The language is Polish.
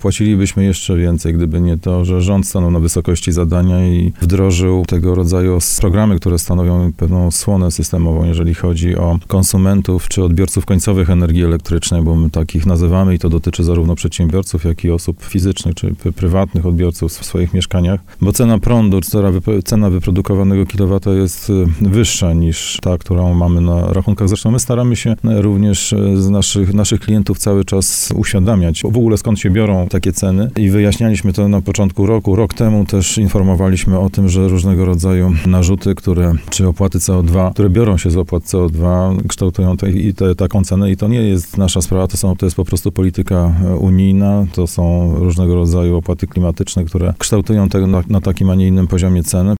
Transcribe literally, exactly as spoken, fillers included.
zapłacilibyśmy jeszcze więcej, gdyby nie to, że rząd stanął na wysokości zadania i wdrożył tego rodzaju programy, które stanowią pewną słonę systemową, jeżeli chodzi o konsumentów czy odbiorców końcowych energii elektrycznej, bo my takich nazywamy i to dotyczy zarówno przedsiębiorców, jak i osób fizycznych czy prywatnych odbiorców w swoich mieszkaniach, bo cena prądu, cena wyprodukowanego kilowata jest wyższa niż ta, którą mamy na rachunkach. Zresztą my staramy się również z naszych, naszych klientów cały czas uświadamiać w ogóle skąd się biorą takie ceny i wyjaśnialiśmy to na początku roku. Rok temu też informowaliśmy o tym, że różnego rodzaju narzuty, które, czy opłaty C O dwa, które biorą się z opłat C O dwa, kształtują te, i te, taką cenę i to nie jest nasza sprawa, to, są, to jest po prostu polityka unijna, to są różnego rodzaju opłaty klimatyczne, które kształtują te, na, na takim, a nie innym poziomie ceny.